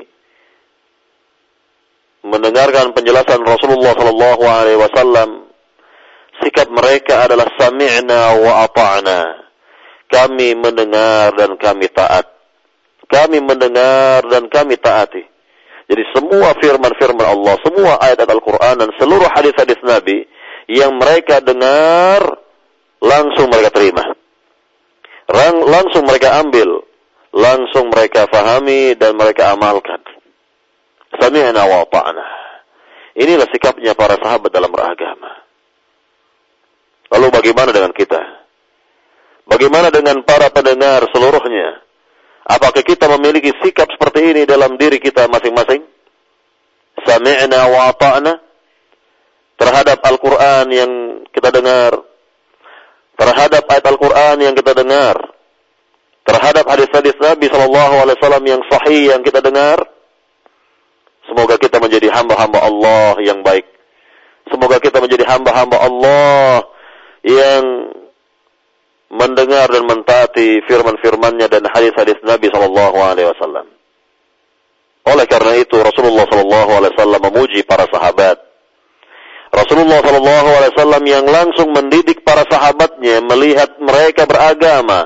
mendengarkan penjelasan Rasulullah sallallahu alaihi wasallam, sikap mereka adalah sami'na wa ata'na. Kami mendengar dan kami taat. Kami mendengar dan kami taati. Jadi semua firman-firman Allah, semua ayat Al-Quran dan seluruh hadis-hadis Nabi yang mereka dengar, langsung mereka terima. Lang- langsung mereka ambil, langsung mereka fahami dan mereka amalkan. Sami'na wa ata'na. Inilah sikapnya para sahabat dalam beragama. Lalu bagaimana dengan kita? Bagaimana dengan para pendengar seluruhnya? Apakah kita memiliki sikap seperti ini dalam diri kita masing-masing? Sami'na wa ata'na terhadap Al-Quran yang kita dengar, terhadap ayat Al-Quran yang kita dengar, terhadap hadis-hadis Nabi sallallahu alaihi wasallam yang sahih yang kita dengar. Semoga kita menjadi hamba-hamba Allah yang baik. Semoga kita menjadi hamba-hamba Allah yang mendengar dan mentaati firman-firmannya dan hadis-hadis Nabi sallallahu alaihi wasallam. Oleh karena itu Rasulullah sallallahu alaihi wasallam memuji para sahabat. Rasulullah sallallahu alaihi wasallam yang langsung mendidik para sahabatnya, melihat mereka beragama,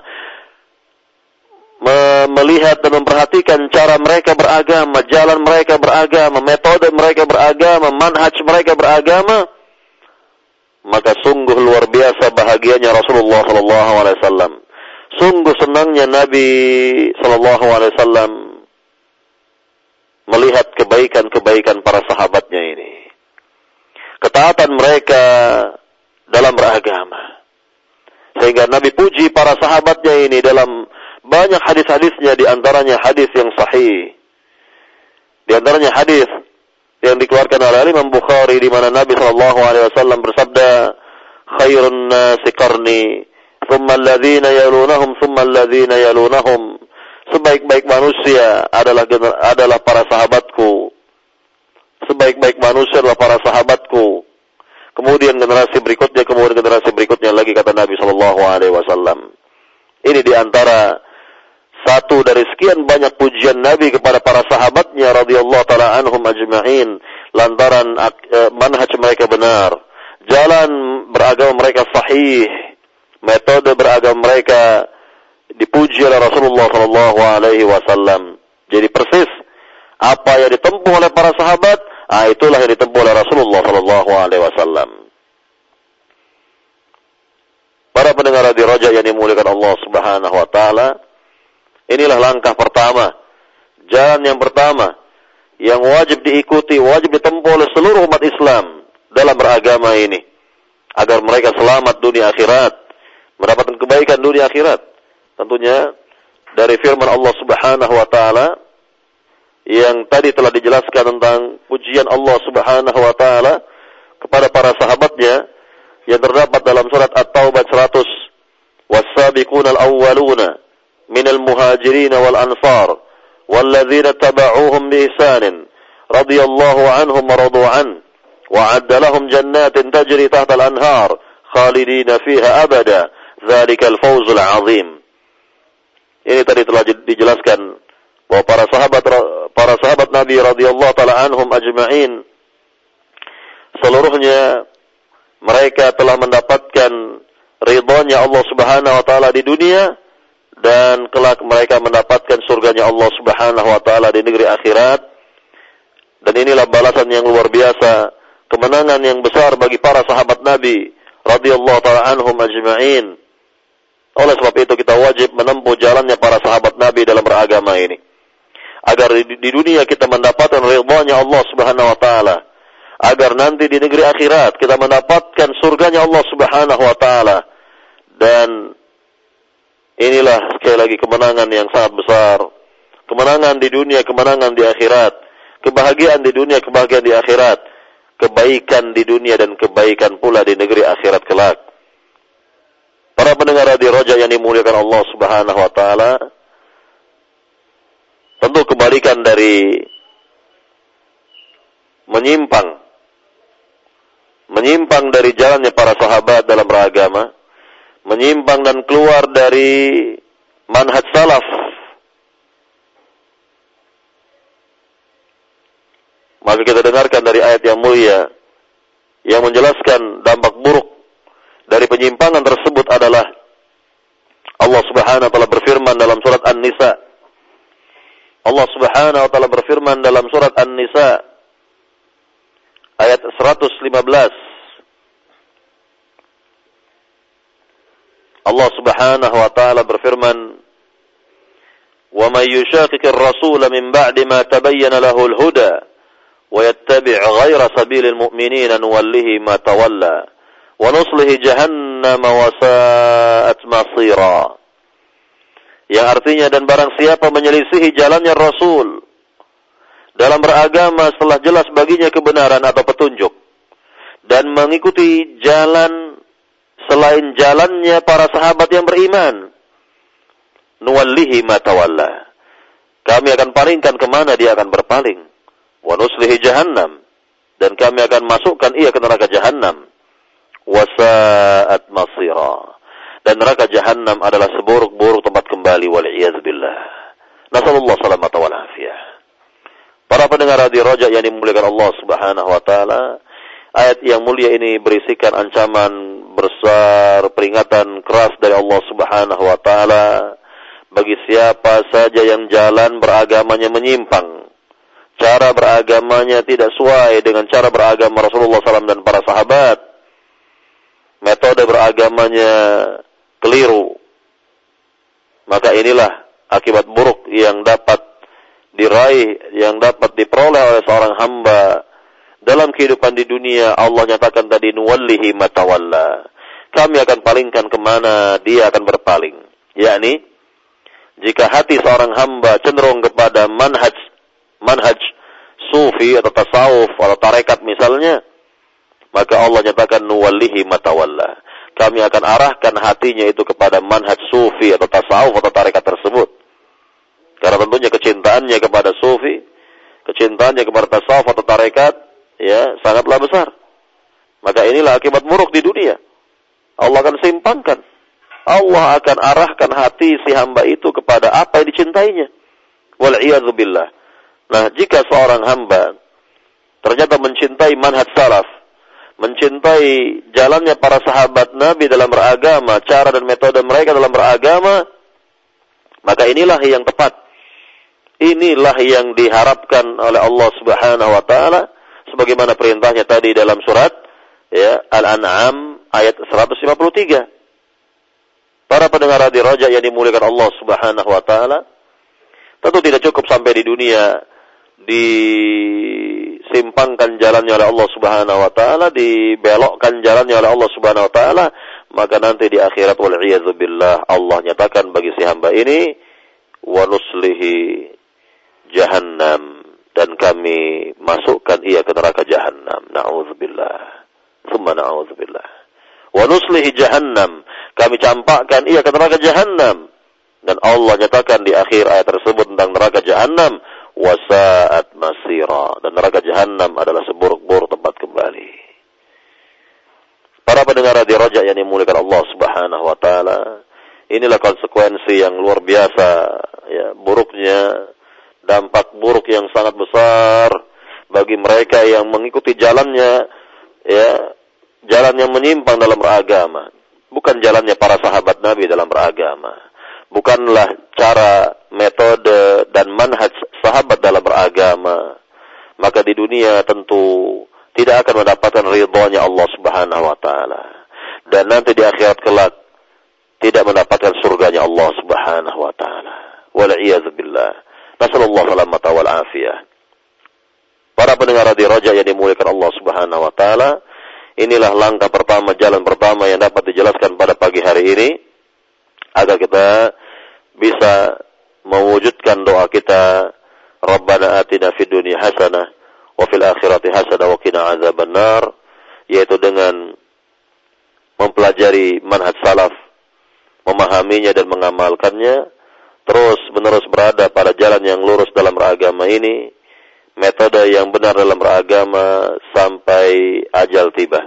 melihat dan memperhatikan cara mereka beragama, jalan mereka beragama, metode mereka beragama, manhaj mereka beragama, maka sungguh luar biasa bahagianya Rasulullah sallallahu alaihi wasallam. Sungguh senangnya Nabi sallallahu alaihi wasallam melihat kebaikan-kebaikan para sahabatnya ini. ketaatan mereka dalam beragama. Sehingga Nabi puji para sahabatnya ini dalam banyak hadis-hadisnya, di antaranya hadis yang sahih. Di antaranya hadis yang dikeluarkan oleh Imam Bukhari di mana Nabi sallallahu alaihi wasallam bersabda, "Khairun nasi qarni, thumma alladhina yalunahum, thumma alladhina yalunahum." Sebaik-baik manusia adalah adalah para sahabatku. Sebaik-baik manusia adalah para sahabatku. Kemudian generasi berikutnya, kemudian generasi berikutnya lagi, kata Nabi sallallahu alaihi wasallam. Ini di antara satu dari sekian banyak pujian Nabi kepada para sahabatnya radhiyallahu taala anhum ajma'in, lantaran uh, manhaj mereka benar, jalan beragama mereka sahih, metode beragama mereka dipuji oleh Rasulullah sallallahu alaihi wasallam. Jadi persis apa yang ditempuh oleh para sahabat, ah itulah yang ditempuh oleh Rasulullah sallallahu alaihi wasallam. Para pendengar radio Raja yang dimuliakan Allah Subhanahu wa taala, inilah langkah pertama, jalan yang pertama yang wajib diikuti, wajib ditempuh oleh seluruh umat Islam dalam beragama ini, agar mereka selamat dunia akhirat, mendapatkan kebaikan dunia akhirat. Tentunya dari firman Allah Subhanahu wa taala yang tadi telah dijelaskan tentang pujian Allah Subhanahu wa taala kepada para sahabatnya yang terdapat dalam surat At-Taubah seratus, "Was-sabiquna al-awwaluna minal muhajirin wal ansar walladzina tabauhum bi ihsanin radhiyallahu anhum wa radu an wa 'adda lahum jannatin tajri tahta al-anhar khalidina fiha abada dzalikal fawzul 'azim." Ini tadi telah dijelaskan bahwa para sahabat para sahabat Nabi radhiyallahu taala anhum ajma'in seluruhnya mereka telah mendapatkan ridhonya Allah Subhanahu wa taala di dunia, dan kelak mereka mendapatkan surganya Allah Subhanahu wa taala di negeri akhirat. Dan inilah balasan yang luar biasa, kemenangan yang besar bagi para sahabat Nabi radhiyallahu taala anhum ajma'in. Oleh sebab itu kita wajib menempuh jalannya para sahabat Nabi dalam beragama ini, agar di, di dunia kita mendapatkan ridhonya Allah Subhanahu wa taala, agar nanti di negeri akhirat kita mendapatkan surganya Allah Subhanahu wa taala. Dan inilah sekali lagi kemenangan yang sangat besar, kemenangan di dunia, kemenangan di akhirat, kebahagiaan di dunia, kebahagiaan di akhirat, kebaikan di dunia dan kebaikan pula di negeri akhirat kelak. Para pendengar radio Raja yang dimuliakan Allah Subhanahu wa taala, tentu kebalikan dari menyimpang menyimpang dari jalannya para sahabat dalam beragama, menyimpang dan keluar dari manhaj salaf, maka kita dengarkan dari ayat yang mulia yang menjelaskan dampak buruk dari penyimpangan tersebut adalah Allah Subhanahu wa taala berfirman dalam surat An-Nisa. Allah Subhanahu wa taala berfirman dalam surat An-Nisa ayat seratus lima belas. Allah Subhanahu wa taala berfirman, "Wa may yushaqiqir rasul min ba'di ma tabayyana lahu al-huda wa yattabi' ghayra sabilil mu'minina nuwallihi ma tawalla wa nuslihi jahannam wa sa'at masira." Yang artinya, dan barang siapa menyelisihi jalannya Rasul dalam beragama setelah jelas baginya kebenaran atau petunjuk, dan mengikuti jalan selain jalannya para sahabat yang beriman, nuwallihi ma tawalla, kami akan palingkan kemana dia akan berpaling, wa nuslihi jahannam, dan kami akan masukkan ia ke neraka jahannam, wa sa'at masira, dan neraka jahannam adalah seburuk-buruk tempat kembali, wal'iyaz billah. Nasallallahu salamata wal afiyah. Para pendengar radio Raja yang dimuliakan Allah Subhanahu wa taala, ayat yang mulia ini berisikan ancaman besar, peringatan keras dari Allah Subhanahu wa taala bagi siapa saja yang jalan beragamanya menyimpang, cara beragamanya tidak sesuai dengan cara beragama Rasulullah sallallahu alaihi wasallam dan para sahabat, metode beragamanya keliru, maka inilah akibat buruk yang dapat diraih, yang dapat diperoleh oleh seorang hamba dalam kehidupan di dunia Allah nyatakan tadi nuwallihi matawalla. Kami akan palingkan kemana dia akan berpaling. Yakni jika hati seorang hamba cenderung kepada manhaj manhaj sufi atau tasawuf atau tarekat misalnya, maka Allah nyatakan nuwallihi matawalla. Kami akan arahkan hatinya itu kepada manhaj sufi atau tasawuf atau tarekat tersebut. Karena tentunya kecintaannya kepada sufi, kecintaannya kepada tasawuf atau tarekat, ya, sangatlah besar. Maka inilah akibat buruk di dunia. Allah akan simpangkan. Allah akan arahkan hati si hamba itu kepada apa yang dicintainya. Wal'iyadzu billah. Nah, jika seorang hamba ternyata mencintai manhaj salaf, mencintai jalannya para sahabat Nabi dalam beragama, cara dan metode mereka dalam beragama, maka inilah yang tepat. Inilah yang diharapkan oleh Allah Subhanahu wa taala sebagaimana perintahnya tadi dalam surat ya Al-An'am ayat seratus lima puluh tiga. Para pendengar radio Raja yang dimuliakan Allah Subhanahu wa taala, tentu tidak cukup sampai di dunia disimpangkan jalannya oleh Allah Subhanahu wa taala, dibelokkan jalannya oleh Allah Subhanahu wa taala, maka nanti di akhirat wal iyadzu billah Allah nyatakan bagi si hamba ini wa nuslihi jahannam, dan kami masukkan ia ke neraka jahannam. Na'udzubillah. Tsumma na'udzubillah. Wa nuslihi jahannam, kami campakkan ia ke neraka jahannam. Dan Allah nyatakan di akhir ayat tersebut tentang neraka jahannam, wa sa'at masira, dan neraka jahannam adalah seburuk-buruk tempat kembali. Para pendengar radio Raja yang dimuliakan Allah Subhanahu wa taala, inilah konsekuensi yang luar biasa, ya, buruknya, dampak buruk yang sangat besar bagi mereka yang mengikuti jalannya, ya, jalan yang menyimpang dalam beragama. Bukan jalannya para sahabat Nabi dalam beragama. Bukanlah cara, metode, dan manhaj sahabat dalam beragama. Maka di dunia tentu tidak akan mendapatkan ridhonya Allah Subhanahu wa taala. Dan nanti di akhirat kelak tidak mendapatkan surganya Allah Subhanahu wa taala. Wal'iyadzu billah. Nasallallahu salamata wal afiyah. Para pendengar radio Raja yang dimuliakan Allah Subhanahu wa taala, inilah langkah pertama, jalan pertama yang dapat dijelaskan pada pagi hari ini agar kita bisa mewujudkan doa kita, Rabbana atina fid dunya hasanah wa fil akhirati hasanah wa qina adzabannar, yaitu dengan mempelajari manhaj salaf, memahaminya dan mengamalkannya, terus menerus berada pada jalan yang lurus dalam beragama ini, metode yang benar dalam beragama sampai ajal tiba,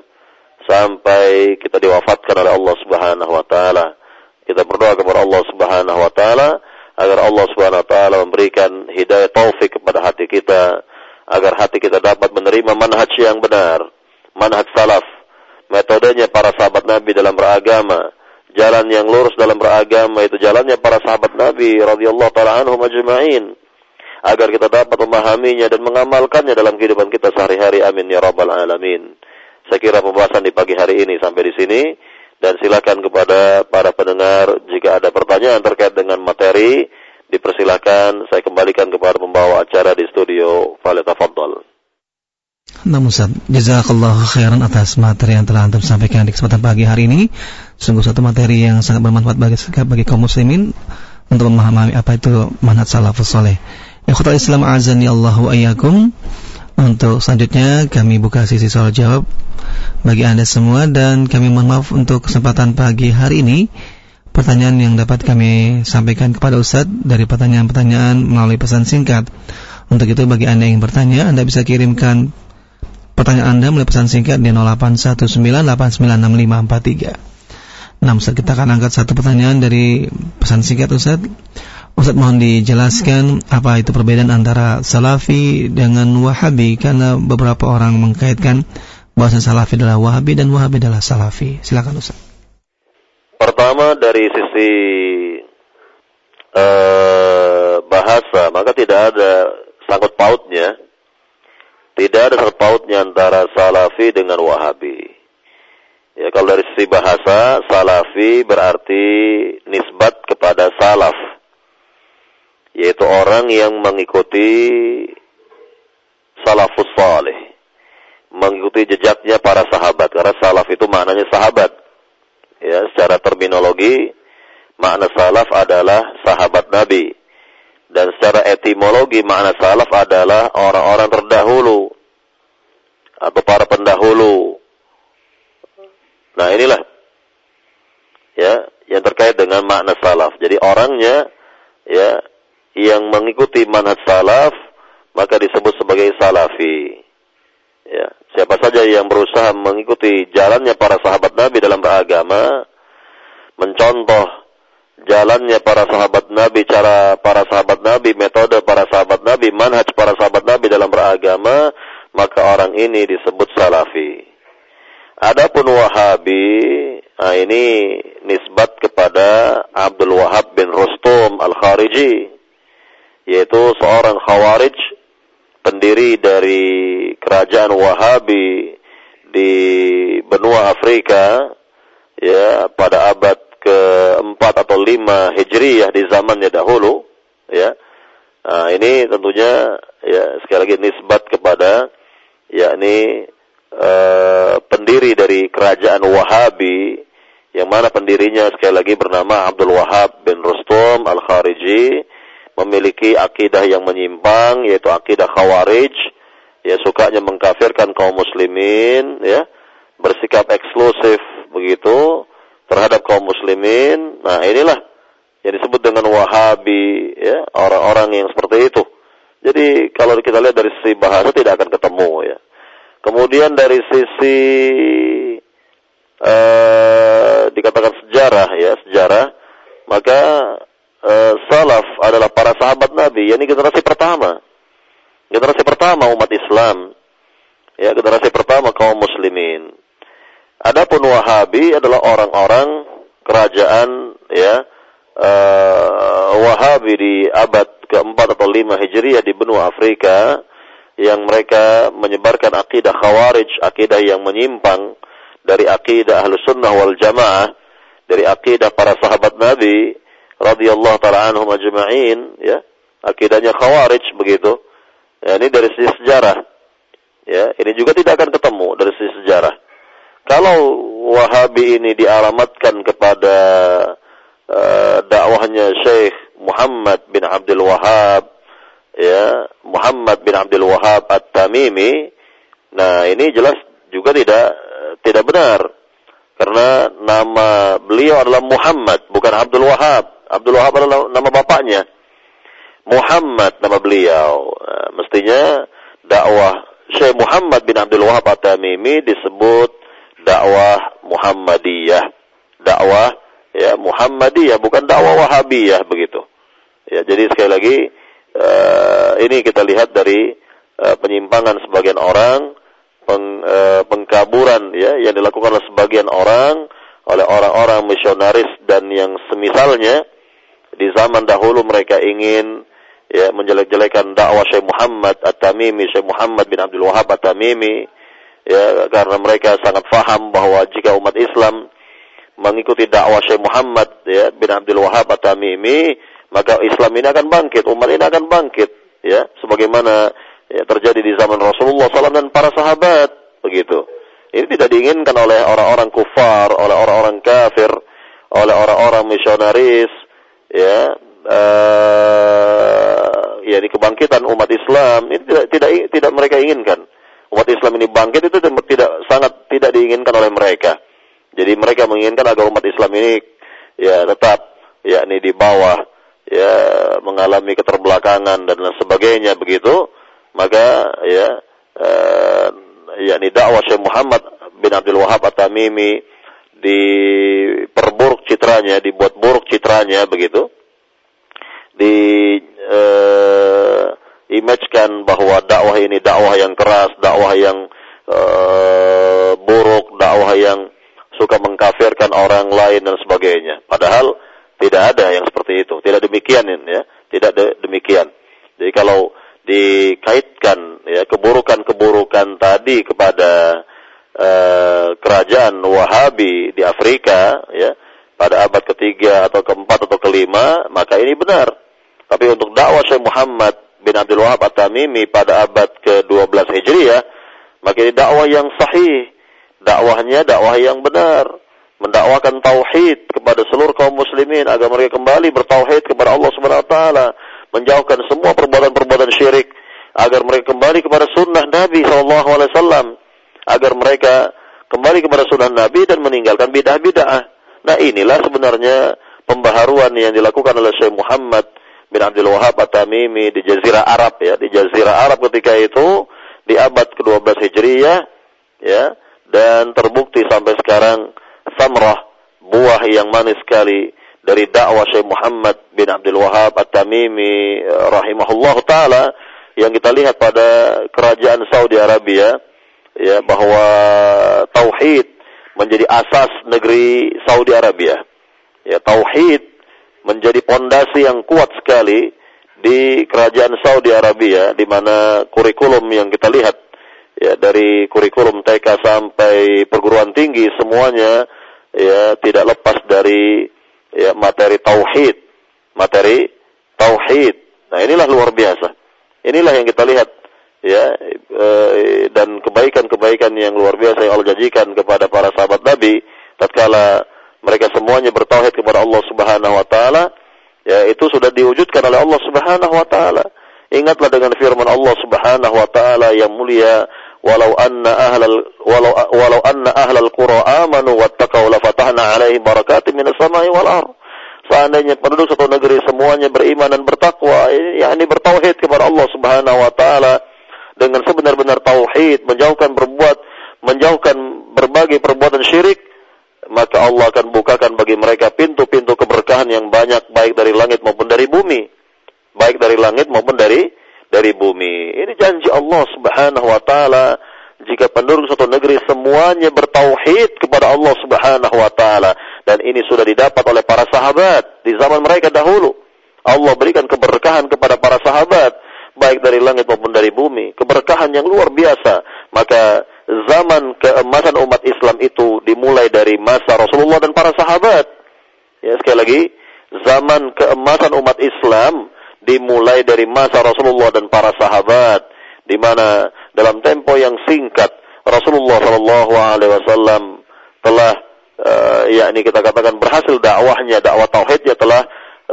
sampai kita diwafatkan oleh Allah Subhanahu wa taala. Kita berdoa kepada Allah Subhanahu wa taala agar Allah Subhanahu wa taala memberikan hidayah taufik kepada hati kita, agar hati kita dapat menerima manhaj yang benar, manhaj salaf, metodenya para sahabat Nabi dalam beragama. Jalan yang lurus dalam beragama itu jalannya para sahabat Nabi radhiyallahu taala anhum ajma'in, agar kita dapat memahaminya dan mengamalkannya dalam kehidupan kita sehari-hari. Amin ya rabbal alamin. Saya kira pembahasan di pagi hari ini sampai di sini, dan silakan kepada para pendengar jika ada pertanyaan terkait dengan materi, dipersilakan saya kembalikan kepada pembawa acara di studio. Falyatafaddal. Nah Ustaz, jazakallahu khairan atas materi yang telah Antum sampaikan di kesempatan pagi hari ini. Sungguh satu materi yang sangat bermanfaat bagi bagi kaum muslimin untuk memahami apa itu manhaj salafus saleh. Ikhwatul Islam azani Allahu ayyakum. Untuk selanjutnya kami buka sisi soal jawab bagi Anda semua, dan kami mohon maaf untuk kesempatan pagi hari ini. Pertanyaan yang dapat kami sampaikan kepada Ustaz dari pertanyaan-pertanyaan melalui pesan singkat. Untuk itu bagi Anda yang bertanya, Anda bisa kirimkan pertanyaan Anda melalui pesan singkat di nol delapan satu sembilan delapan sembilan enam lima empat tiga. Nah, Ustaz, kita akan angkat satu pertanyaan dari pesan singkat Ustaz. Ustaz, mohon dijelaskan apa itu perbedaan antara Salafi dengan Wahabi, karena beberapa orang mengkaitkan bahwa Salafi adalah Wahabi dan Wahabi adalah Salafi. Silakan Ustaz. Pertama dari sisi uh, bahasa, maka tidak ada sangkut pautnya. Tidak ada sangkut pautnya antara Salafi dengan Wahabi. Ya, kalau dari sisi bahasa, Salafi berarti nisbat kepada salaf, yaitu orang yang mengikuti salafus salih, mengikuti jejaknya para sahabat, karena salaf itu maknanya sahabat. Ya, secara terminologi makna salaf adalah sahabat Nabi, dan secara etimologi makna salaf adalah orang-orang terdahulu atau para pendahulu. Nah, inilah ya yang terkait dengan makna salaf. Jadi orangnya ya yang mengikuti manhaj salaf maka disebut sebagai salafi. Ya, siapa saja yang berusaha mengikuti jalannya para sahabat Nabi dalam beragama, mencontoh jalannya para sahabat Nabi, cara para sahabat Nabi, metode para sahabat Nabi, manhaj para sahabat Nabi dalam beragama, maka orang ini disebut salafi. Adapun Wahabi, nah ini nisbat kepada Abdul Wahab bin Rustum Al-Khariji, yaitu seorang Khawarij, pendiri dari kerajaan Wahabi di benua Afrika, ya, pada abad keempat atau lima Hijriyah di zamannya dahulu, ya. Nah, ini tentunya ya sekali lagi nisbat kepada yakni uh, pendiri dari kerajaan Wahabi, yang mana pendirinya sekali lagi bernama Abdul Wahab bin Rustum Al-Khariji, memiliki akidah yang menyimpang, yaitu akidah Khawarij, ya, sukanya mengkafirkan kaum muslimin, ya, bersikap eksklusif begitu terhadap kaum muslimin. Nah, inilah yang disebut dengan Wahabi, ya, orang-orang yang seperti itu. Jadi kalau kita lihat dari sisi bahasa tidak akan ketemu, ya. Kemudian dari sisi uh, dikatakan sejarah, ya, sejarah, maka Uh, salaf adalah para sahabat Nabi, yakni generasi pertama, generasi pertama umat Islam, ya, generasi pertama kaum muslimin. Adapun Wahabi adalah orang-orang kerajaan, ya, uh, Wahabi di abad keempat atau lima Hijriyah di benua Afrika, yang mereka menyebarkan akidah Khawarij, akidah yang menyimpang dari akidah Ahlus Sunnah wal Jamaah, dari akidah para sahabat Nabi radhiyallahu ta'ala anhum ajma'in, ya, akidahnya Khawarij begitu. Ya, ini dari sisi sejarah. Ya, ini juga tidak akan ketemu dari sisi sejarah. Kalau Wahabi ini dialamatkan kepada uh, dakwahnya Syekh Muhammad bin Abdul Wahab, ya, Muhammad bin Abdul Wahab At-Tamimi, nah ini jelas juga tidak tidak benar. Karena nama beliau adalah Muhammad, bukan Abdul Wahab. Abdul Wahab adalah nama bapaknya. Muhammad nama beliau. Nah, mestinya dakwah Syekh Muhammad bin Abdul Wahab At-Tamimi disebut dakwah Muhammadiyah. Dakwah, ya, Muhammadiyah, bukan dakwah Wahabiyah begitu. Ya, jadi sekali lagi uh, ini kita lihat dari uh, penyimpangan sebagian orang, peng, uh, pengkaburan, ya, yang dilakukan oleh sebagian orang, oleh orang-orang misionaris dan yang semisalnya. Di zaman dahulu mereka ingin, ya, menjelek-jelekan dakwah Syekh Muhammad At-Tamimi, Syekh Muhammad bin Abdul Wahab At-Tamimi, ya, karena mereka sangat faham bahwa jika umat Islam mengikuti dakwah Syekh Muhammad, ya, bin Abdul Wahab At-Tamimi, maka Islam ini akan bangkit, umat ini akan bangkit, ya, sebagaimana, ya, terjadi di zaman Rasulullah shallallahu alaihi wasallam dan para sahabat begitu. Ini tidak diinginkan oleh orang-orang kufar, oleh orang-orang kafir, oleh orang-orang misionaris, ya, uh, ya, di kebangkitan umat Islam ini tidak tidak tidak mereka inginkan. Umat Islam ini bangkit itu tidak sangat tidak diinginkan oleh mereka. Jadi mereka menginginkan agar umat Islam ini, ya, tetap, ya, ini di bawah, ya, mengalami keterbelakangan dan lain sebagainya begitu. Maka, ya, uh, yakni dakwah Syekh Muhammad bin Abdul Wahab At-Tamimi diperburuk citranya, dibuat buruk citranya begitu, di uh, image-kan bahwa dakwah ini dakwah yang keras, dakwah yang uh, buruk, dakwah yang suka mengkafirkan orang lain dan sebagainya. Padahal tidak ada yang seperti itu, tidak demikian, ya, tidak de- demikian. Jadi kalau dikaitkan, ya, keburukan-keburukan tadi kepada Uh, kerajaan Wahabi di Afrika, ya, pada abad ketiga atau keempat atau kelima, maka ini benar. Tapi untuk dakwah Syekh Muhammad bin Abdul Wahab At-Tamimi pada abad ke dua belas Hijriyah, Maka ini dakwah yang sahih, dakwahnya dakwah yang benar, mendakwakan tauhid kepada seluruh kaum muslimin agar mereka kembali bertauhid kepada Allah Subhanahu wa taala, menjauhkan semua perbuatan-perbuatan syirik, agar mereka kembali kepada sunnah Nabi sallallahu alaihi wasallam, agar mereka kembali kepada sunnah Nabi dan meninggalkan bid'ah-bid'ah. Nah, inilah sebenarnya pembaharuan yang dilakukan oleh Syekh Muhammad bin Abdul Wahhab At-Tamimi di Jazirah Arab ya, di Jazirah Arab ketika itu di abad kedua belas Hijriyah ya, dan terbukti sampai sekarang samrah, buah yang manis sekali dari dakwah Syekh Muhammad bin Abdul Wahhab At-Tamimi rahimahullah taala yang kita lihat pada kerajaan Saudi Arabia ya, bahwa tauhid menjadi asas negeri Saudi Arabia. Ya, tauhid menjadi pondasi yang kuat sekali di kerajaan Saudi Arabia, di mana kurikulum yang kita lihat ya, dari kurikulum T K sampai perguruan tinggi semuanya ya tidak lepas dari ya materi tauhid, materi tauhid. Nah, inilah luar biasa. Inilah yang kita lihat ya, e, dan kebaikan-kebaikan yang luar biasa yang Allah janjikan kepada para sahabat Nabi tatkala mereka semuanya bertauhid kepada Allah Subhanahu wa taala. Ya, itu sudah diwujudkan oleh Allah Subhanahu wa taala. Ingatlah dengan firman Allah Subhanahu wa taala yang mulia, walau anna ahlal walau walau anna ahlal qura amanu wattaqau la fatahna 'alaihim barakatin minas samai wal ardh. Seandainya penduduk satu negeri semuanya beriman dan bertakwa, yakni bertauhid kepada Allah Subhanahu wa taala dengan sebenar-benar tauhid, menjauhkan berbuat menjauhkan berbagai perbuatan syirik, maka Allah akan bukakan bagi mereka pintu-pintu keberkahan yang banyak, baik dari langit maupun dari bumi. Baik dari langit maupun dari dari bumi. Ini janji Allah Subhanahu wa taala jika penduduk satu negeri semuanya bertauhid kepada Allah Subhanahu wa taala, dan ini sudah didapat oleh para sahabat di zaman mereka dahulu. Allah berikan keberkahan kepada para sahabat baik dari langit maupun dari bumi, keberkahan yang luar biasa. Maka zaman keemasan umat Islam itu dimulai dari masa Rasulullah dan para sahabat. Ya, sekali lagi, zaman keemasan umat Islam dimulai dari masa Rasulullah dan para sahabat, di mana dalam tempo yang singkat Rasulullah Shallallahu Alaihi Wasallam telah, uh, yakni kita katakan berhasil dakwahnya, dakwah tauhidnya telah,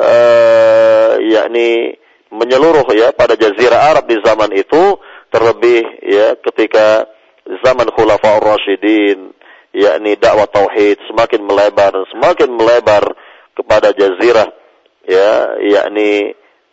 uh, yakni menyeluruh ya pada Jazirah Arab di zaman itu, terlebih ya ketika zaman Khulafaur Rasyidin, yakni dakwah tauhid semakin melebar, semakin melebar kepada jazirah, ya, yakni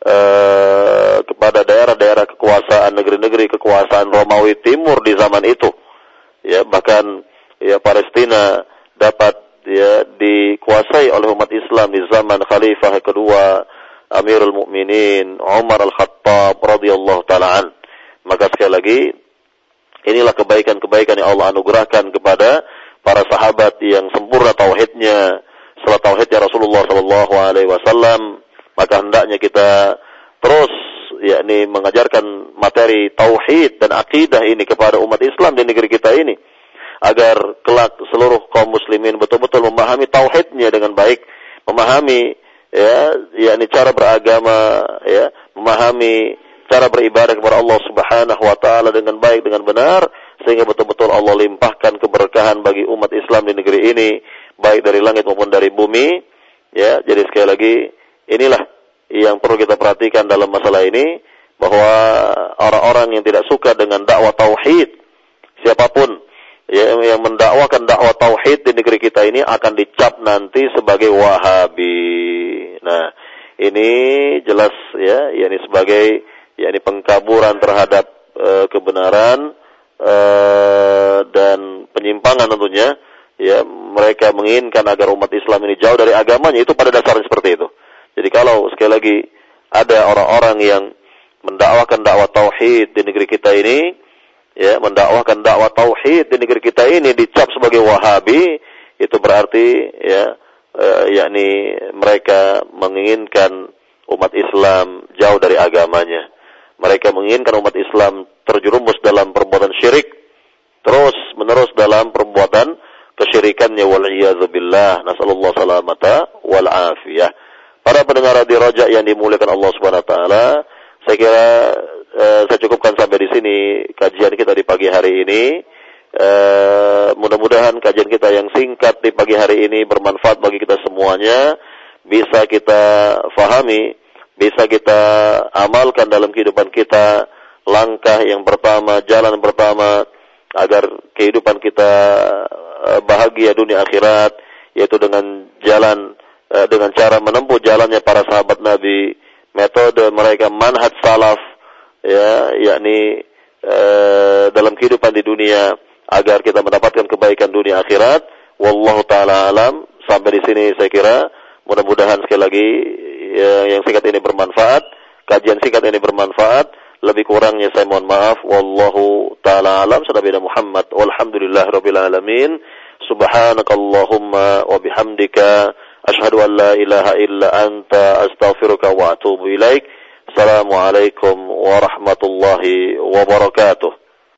uh, kepada daerah-daerah kekuasaan, negeri-negeri kekuasaan Romawi Timur di zaman itu, ya, bahkan ya Palestina dapat ya dikuasai oleh umat Islam di zaman Khalifah kedua Amirul Mukminin Umar Al-Khattab radhiyallahu ta'ala an. Maka sekali lagi, inilah kebaikan-kebaikan yang Allah anugerahkan kepada para sahabat yang sempurna tauhidnya. Setelah tauhidnya Rasulullah sallallahu alaihi wasallam, maka hendaknya kita terus yakni mengajarkan materi tauhid dan akidah ini kepada umat Islam di negeri kita ini, agar kelak seluruh kaum muslimin betul-betul memahami tauhidnya dengan baik, memahami ya yakni cara beragama, ya, memahami cara beribadah kepada Allah Subhanahu wa taala dengan baik, dengan benar, sehingga betul-betul Allah limpahkan keberkahan bagi umat Islam di negeri ini, baik dari langit maupun dari bumi. Ya, jadi sekali lagi, inilah yang perlu kita perhatikan dalam masalah ini, bahwa orang-orang yang tidak suka dengan dakwah tauhid, siapapun ya, yang mendakwakan dakwah tauhid di negeri kita ini akan dicap nanti sebagai Wahabi. Nah, ini jelas ya, yakni sebagai yakni pengkaburan terhadap e, kebenaran e, dan penyimpangan tentunya. Ya, mereka menginginkan agar umat Islam ini jauh dari agamanya, itu pada dasarnya seperti itu. Jadi kalau sekali lagi ada orang-orang yang mendakwakan dakwah tauhid di negeri kita ini, ya, mendakwakan dakwah tauhid di negeri kita ini dicap sebagai Wahabi, itu berarti ya e, yakni mereka menginginkan umat Islam jauh dari agamanya. Mereka menginginkan umat Islam terjerumus dalam perbuatan syirik, terus menerus dalam perbuatan kesyirikannya, wal'iyadzubillah, nasallallahu salamata wal afiyah. Para pendengar di Raja yang dimuliakan Allah Subhanahu wa taala, saya kira eh, saya cukupkan sampai di sini kajian kita di pagi hari ini. Uh, mudah-mudahan kajian kita yang singkat di pagi hari ini bermanfaat bagi kita semuanya, bisa kita fahami, bisa kita amalkan dalam kehidupan kita. Langkah yang pertama, jalan pertama agar kehidupan kita uh, bahagia dunia akhirat, yaitu dengan jalan uh, dengan cara menempuh jalannya para sahabat Nabi, metode mereka, manhaj salaf, ya, yakni e, dalam kehidupan di dunia agar kita mendapatkan kebaikan dunia akhirat. Wallahu taala alam. Sampai di sini saya kira mudah-mudahan sekali lagi ya, yang singkat ini bermanfaat, kajian singkat ini bermanfaat. Lebih kurangnya saya mohon maaf. Wallahu taala alam. Sallallahu Muhammad. Walhamdulillahirabbil alamin. Subhanakallahumma wa bihamdika asyhadu an la ilaha illa anta astaghfiruka wa atubu ilaik. Assalamualaikum warahmatullahi wabarakatuh.